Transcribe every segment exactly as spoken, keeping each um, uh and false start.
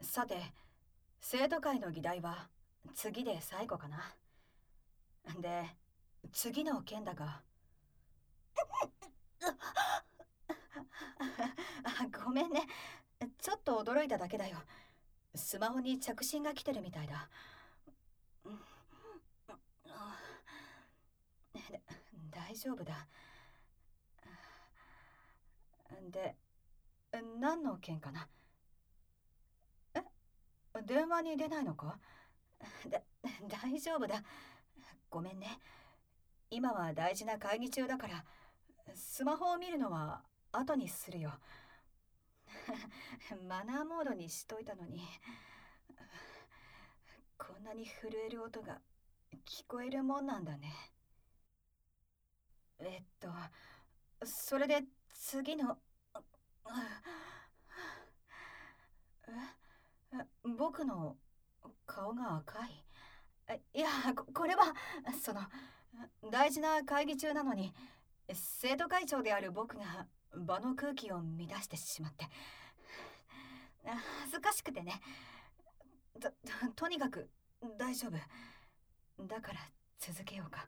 さて、生徒会の議題は次で最後かな。で、次の件だが。ごめんね。ちょっと驚いただけだよ。スマホに着信が来てるみたいだ。大丈夫だ。で、何の件かな。え、電話に出ないのか。だ、大丈夫だ。ごめんね。今は大事な会議中だから、スマホを見るのは後にするよ。マナーモードにしといたのに。こんなに震える音が聞こえるもんなんだね。えっと、それで次の、え、僕の顔が赤い。いや、こ、これはその大事な会議中なのに、生徒会長である僕が場の空気を乱してしまって恥ずかしくてね。と、とにかく大丈夫だから続けようか。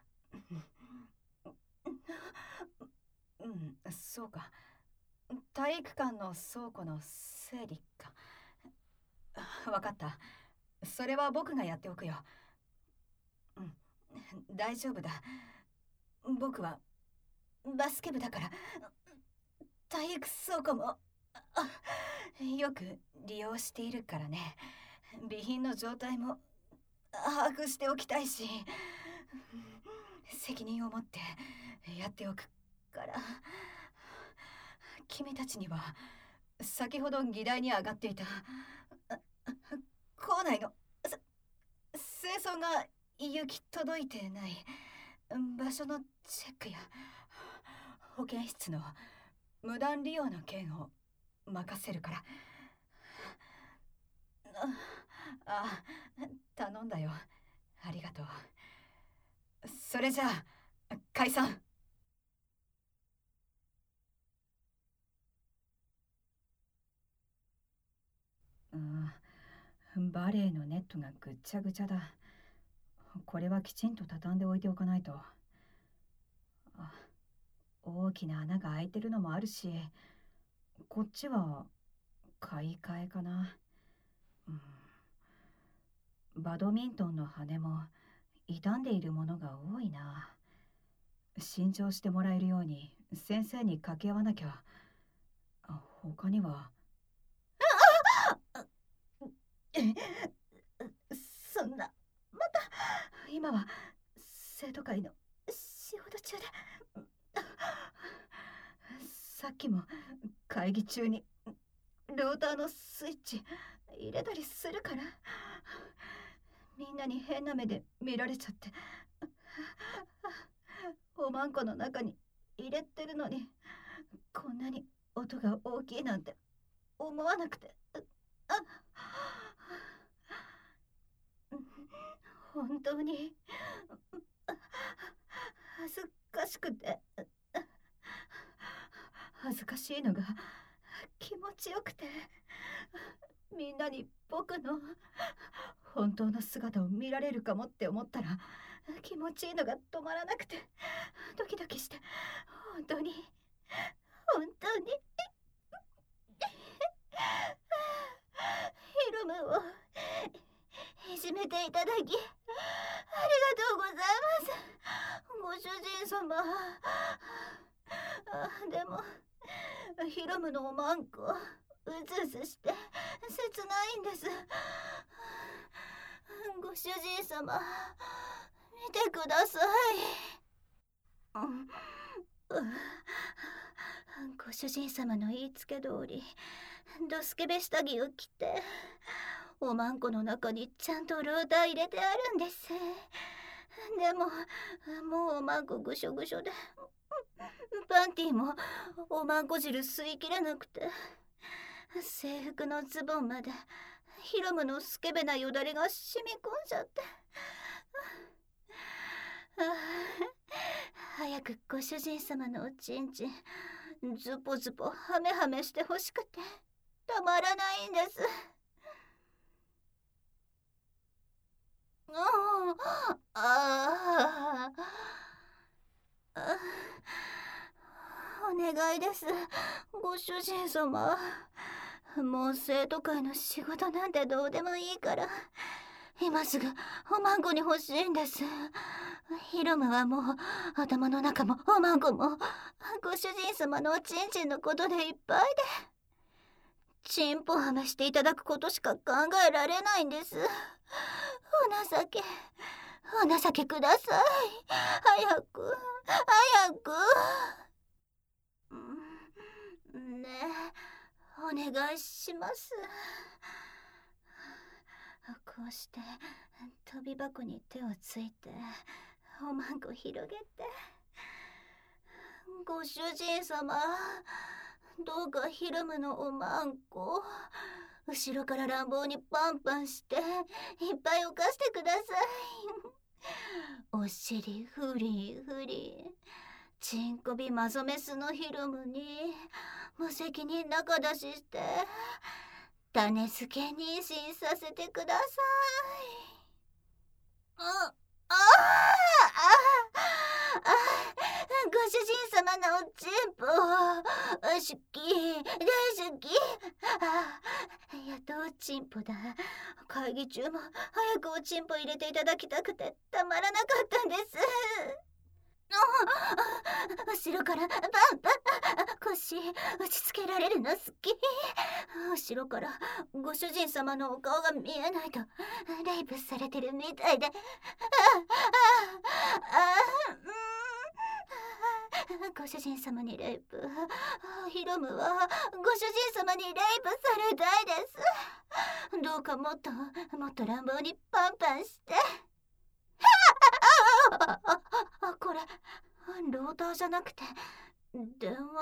うん、そうか。体育館の倉庫の整理か。わかった。それは僕がやっておくよ。うん、大丈夫だ。僕はバスケ部だから。体育倉庫もよく利用しているからね。備品の状態も把握しておきたいし、責任を持ってやっておくから。君たちには先ほど議題に上がっていた校内の清掃が行き届いてない場所のチェックや保健室の無断利用の件を任せるから。あ、頼んだよ。ありがとう。それじゃあ解散。うん、バレエのネットがぐっちゃぐちゃだ。これはきちんと畳んでおいておかないと。あ、大きな穴が開いてるのもあるし、こっちは買い替えかな。うん、バドミントンの羽も傷んでいるものが多いな。新調してもらえるように先生に掛け合わなきゃ。他には。そんな、また今は生徒会の仕事中で。さっきも会議中にルーターのスイッチ入れたりするから、みんなに変な目で見られちゃって。おまんこの中に入れてるのに、こんなに音が大きいなんて思わなくて。あ、本当に恥ずかしくて。恥ずかしいのが気持ちよくて、みんなに僕の本当の姿を見られるかもって思ったら気持ちいいのが止まらなくて、ドキドキして。本当に本当にヒロムをいじめていただきありがとうございます、ご主人様。でもヒロムのおまんこうずうずして切ないんです。ご主人様、見てください。ご主人様の言いつけ通りドスケベ下着を着て、おまんこの中にちゃんとルーター入れてあるんです。でももうおまんこぐしょぐしょで、パンティーもおまんこ汁吸い切れなくて、制服のズボンまでヒロムのスケベなよだれが染み込んじゃって。早くご主人様のおちんちんズポズポハメハメしてほしくてたまらないんです。 あああ、お願いです、ご主人様。もう生徒会の仕事なんてどうでもいいから、今すぐおまんこに欲しいんです。ヒロムはもう頭の中もおまんこもご主人様のおちんちんのことでいっぱいで、チンポはめしていただくことしか考えられないんです。お情け、お情けください。早く早く。ねえ、お願いします。こうして飛び箱に手をついておまんこ広げて、ご主人様、どうかヒルムのおまんこ後ろから乱暴にパンパンしていっぱい犯してください。お尻フリフリ、チンコビマゾメスのヒルムに無責任仲出しして種付け妊娠させてください。ああああ、ご主人様のおちんぽ好き、大好き。あ、やっとおちんぽだ。会議中も早くおちんぽ入れていただきたくてたまらなかったんです。後ろからバンバン、腰打ちつけられるの好き。後ろからご主人様のお顔が見えないとレイプされてるみたいで、ああああ、ご主人様にレイプ、ヒロムはご主人様にレイプされたいです。どうかもっともっと乱暴にパンパンして。あああ、これローターじゃなくて電話。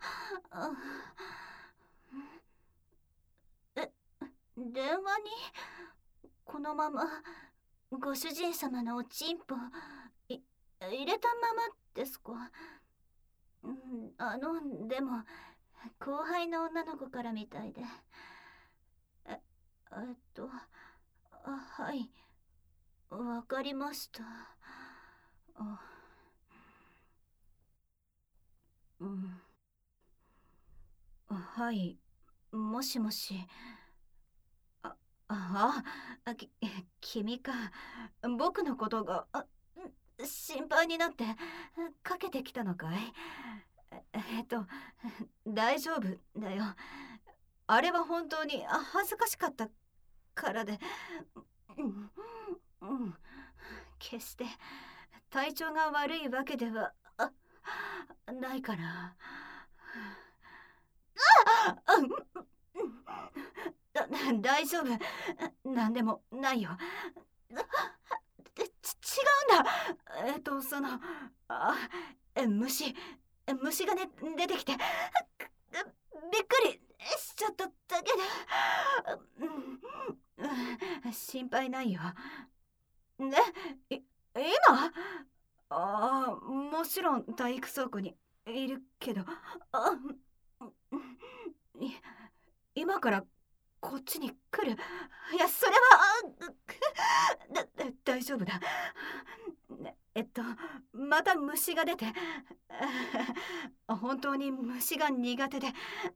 え、電話にこのままご主人様のおちんぽい入れたままですか？うん、あのでも後輩の女の子からみたいで、ええっとあ、はい、わかりました。あ、うん、はい、もしもし。あ、ああ、き、君か。僕のことが、あ、心配になってかけてきたのかい？ええっと、大丈夫だよ。あれは本当にあ恥ずかしかったからで、うん、うん、決して体調が悪いわけではあないから。あ、うん、だ大丈夫。なんでもないよ。ち、違うんだ。えっとそのあ虫虫がね出てきてびっくりしちゃっただけで、うん、心配ないよ。ね、い今ああ、もちろん体育倉庫にいるけど、あ、い今からこっちに来る。いや、それはだだ大丈夫だ。ねえっとまた虫が出て、本当に虫が苦手で、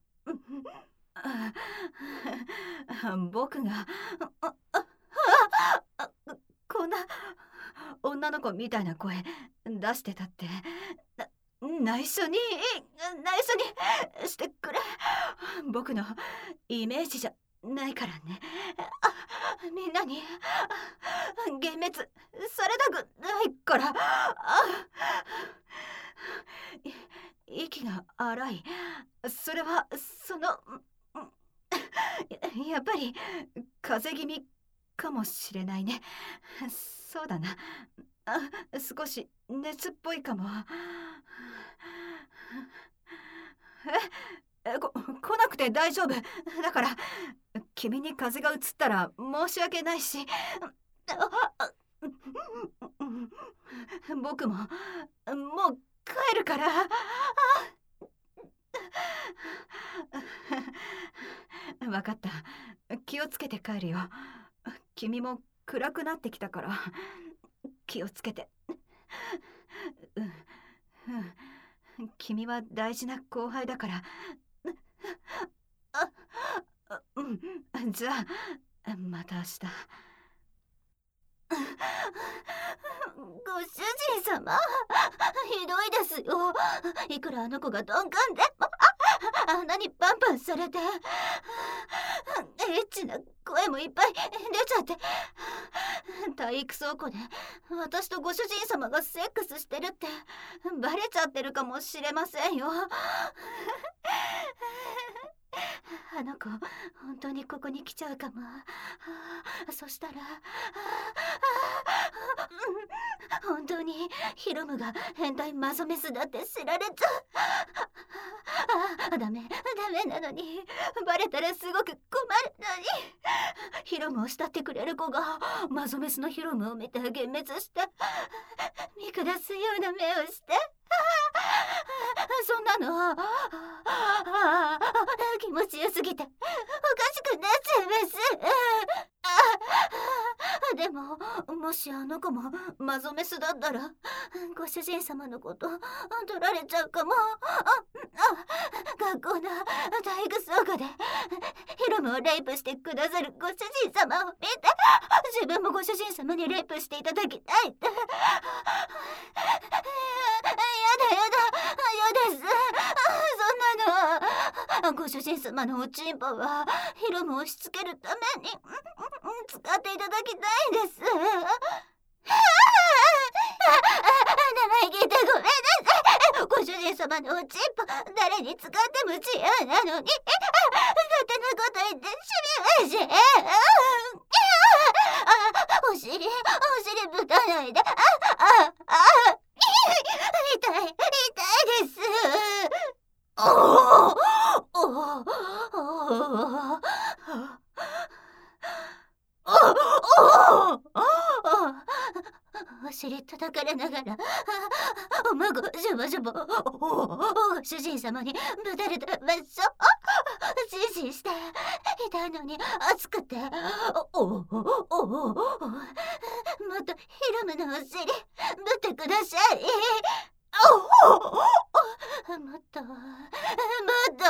僕があああこんな女の子みたいな声出してたって、内緒に内緒にしてくれ。僕のイメージじゃないからね。あ、みんなに幻滅されたくないから。あ、い息が荒い。それはそのややっぱり風邪気味かもしれないね。そうだな。あ、少し熱っぽいかも。え、えこ来なくて大丈夫だから。君に風が移ったら申し訳ないし、あ僕ももう帰るから。分かった。気をつけて帰るよ。君も暗くなってきたから気をつけて。うん、うん、君は大事な後輩だから。あ、あ、うん、じゃあまた明日。ご主人様、ひどいですよ。いくらあの子が鈍感でもあんなにバンバンされて、エッチな声もいっぱい出ちゃって、体育倉庫で私とご主人様がセックスしてるってバレちゃってるかもしれませんよ。あの子本当にここに来ちゃうかも。そしたら本当にヒロムが変態マゾメスだって知られちゃう。あ、ダメダメなのに、バレたらすごく困るのに。ヒロムを慕ってくれる子がマゾメスのヒロムを見て幻滅して見下すような目をして、そんなの気持ちよすぎておかしくなっちゃいます。でももしあの子もマゾメスだったらご主人様のこと取られちゃうかも。学校の体育倉庫でヒロムをレイプしてくださるご主人様を見て、自分もご主人様にレイプしていただきたいって。やだやだやです。そんなのご主人様のおちんぽはヒロムをしつけるために使っていただきたいです。生意気でごめんなさい。ご主人様のおちんぽ誰に使っても自由なのに勝手なこと言ってしまいまし。お尻お尻ぶたないで。あああ痛い痛いです。おおおおお尻叩かれながらおまごジュボジュボご主人様にぶたれた場所じじして痛いのに熱くて、おおおおもっとヒロムのお尻ぶってください。もっともっと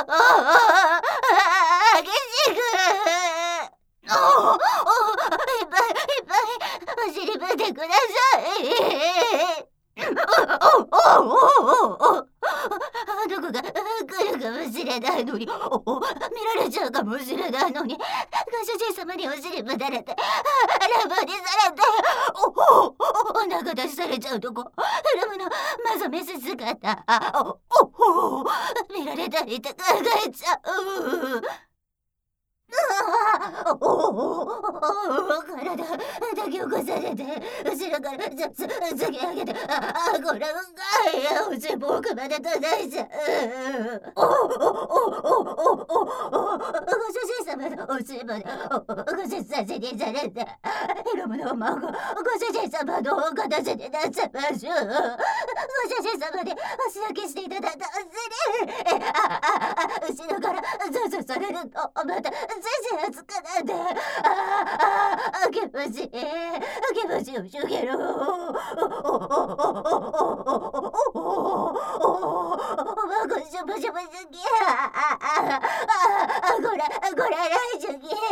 激しくおおいっぱいいっぱいお尻ぶってください。おおおおどこが来るかもしれないのに、おお見られちゃうかもしれないのに、ご主人様にお尻ぶたれてラブにされて、おおお腹出しされちゃうとこルムのマゾメス姿、おお見られたりと考えちゃう。おお体抱き起こされて後ろからずつ突き上げて、あごらんかいおちんぽ奥まで届いちゃう。おおおおおおご主人様のおちんぽでご主人にされてヒロムの孫ご主人様の形になっちゃいましょう。ご主人様にお仕置きしていただいたお尻後ろからずつされるとまた全然熱くなって、ああ気持ちいい気持ちよしゅけろ。おまごしゅぶしゅぶしゅきあごらごららいしゅき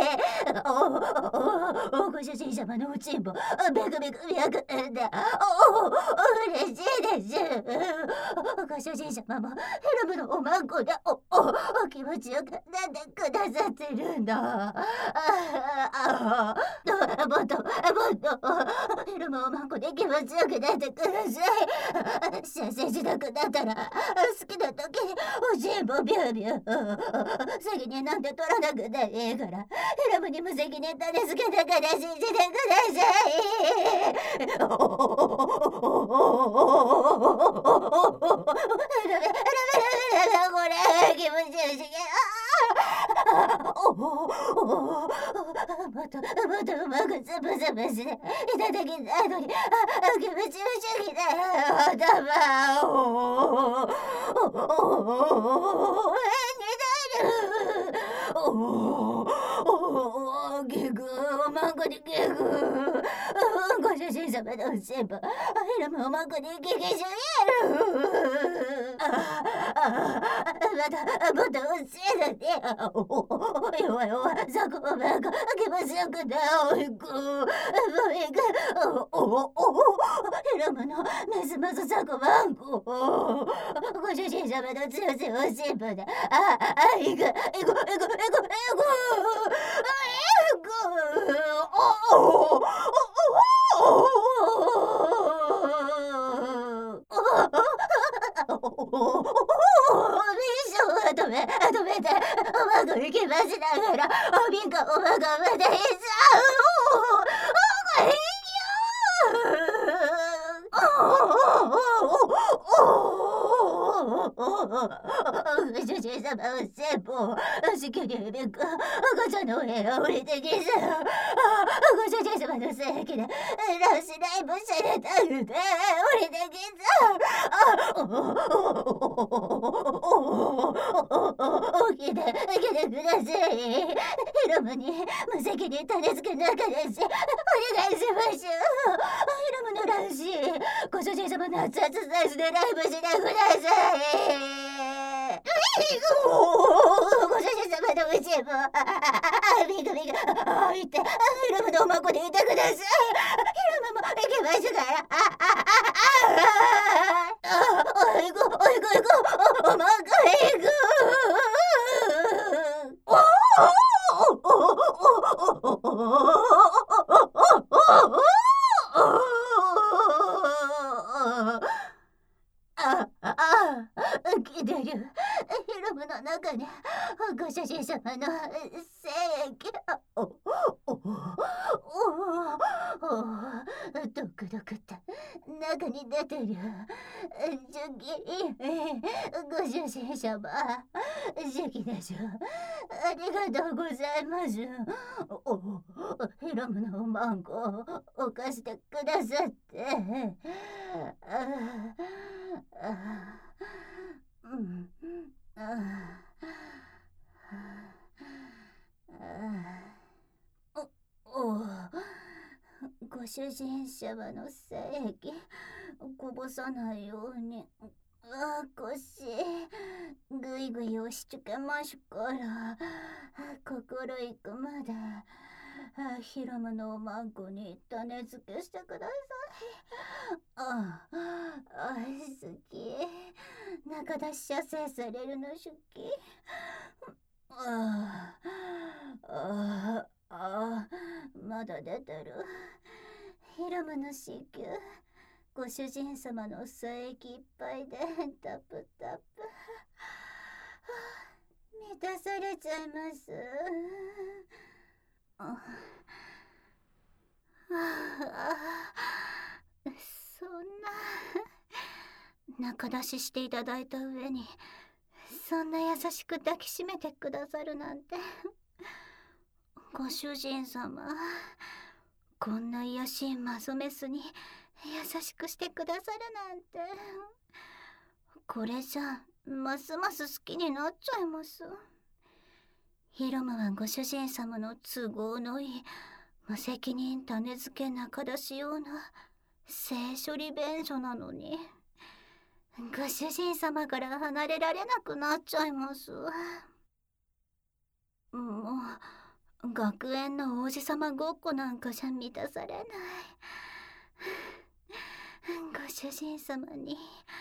おご主人様のおちんぽベクベク脈んでお嬉しいです。ご主人様もヘルムのおまんこでおお気持ちよくなってくださってるんだ。ああもっともっとヘルムおまんこで気持ちよくなってください。先生しなくなったら好きな時におちんぽビュービュー責任なんて取らなくていいからヘルムに無責任種付けだから信じてください。おおおおおおこれ気持ちよしげおおもっともっとうまくつぶつぶしていただきたいのに気持ちよしげだよ頭をおおになるおおおおギグマンゴにギグご主人様のおせんば、ヘラムおまんこに激しゅやる。ああ、また、またおせんだね。おお、おいおいおい、さこばばが気持ちよくなおいく。おお、おヘラムのますますさこばんこ。ご主人様の強しおせんばだ。ああ、いく、いく、いく、いく、いく、いく。止め、止めて、おまごに気ましながら、おみんかおまごまでいっちゃう。おごいご主人様おせんぼ至急にめくごちゃの上を降りてきず、ご主人様のせいきでラシライブされたので降りてきず、起きてきてください。ヒロムに無責任種付けなかだしお願いしましょう。ヒロムのラシご主人様の熱々サイズでライブしてください。ご主人様のうちもみぐみぐいってヒロムのおまこでいてください。ヒロムも行きますから。おいこおいこおいこおまこ行く。ああ、来てる。ヒロムの中にご主人様の精液。おおおおドクドクって中に出てる。ジュキご主人様ジュキでしょ。ありがとうございます。おヒロムのおまんこを貸してくださって。ああうんああおおご主人様の精液こぼさないようにあ腰ぐいぐい押しつけますから心いくまでヒロムのおまんこに種付けしてください。ああ好き中出し射精されるの好き。あああまだ出てる。ヒロムの子宮ご主人様の精液いっぱいでタプタプ満たされちゃいます。ああそんな中出ししていただいた上にそんな優しく抱きしめてくださるなんて。ご主人様こんな癒しいマゾメスに優しくしてくださるなんて。これじゃますます好きになっちゃいます。ヒロムはご主人様の都合のいい無責任種付け中出し用な性処理便所なのにご主人様から離れられなくなっちゃいます。もう学園の王子様ごっこなんかじゃ満たされない。ご主人様に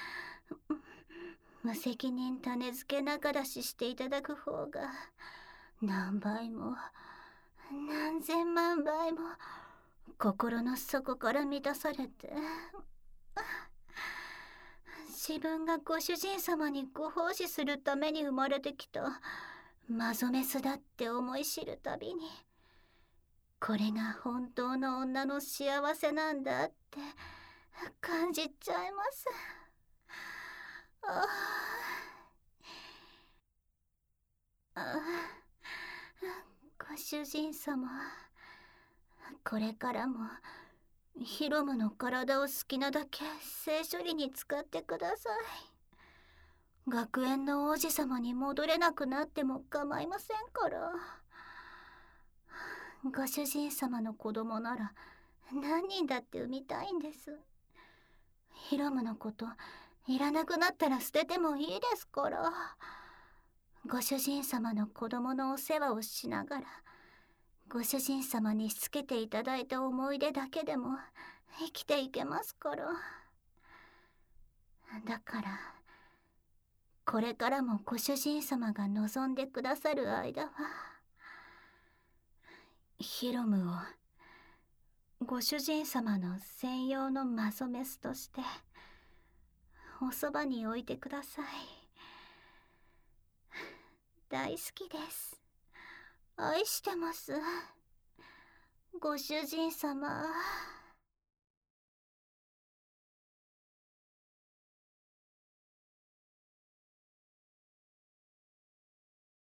無責任種付け中出ししていただく方が何倍も何千万倍も心の底から満たされて、自分がご主人様にご奉仕するために生まれてきたマゾメスだって思い知るたびに、これが本当の女の幸せなんだって感じちゃいます。あああご主人様これからもヒロムの体を好きなだけ性処理に使ってください。学園の王子様に戻れなくなっても構いませんから。ご主人様の子供なら何人だって産みたいんです。ヒロムのこといらなくなったら捨ててもいいですから。ご主人様の子供のお世話をしながら、ご主人様にしつけていただいた思い出だけでも生きていけますから。だからこれからもご主人様が望んでくださる間は、ヒロムをご主人様の専用のマゾメスとしておそばに置いてください。大好きです。愛してます、ご主人様。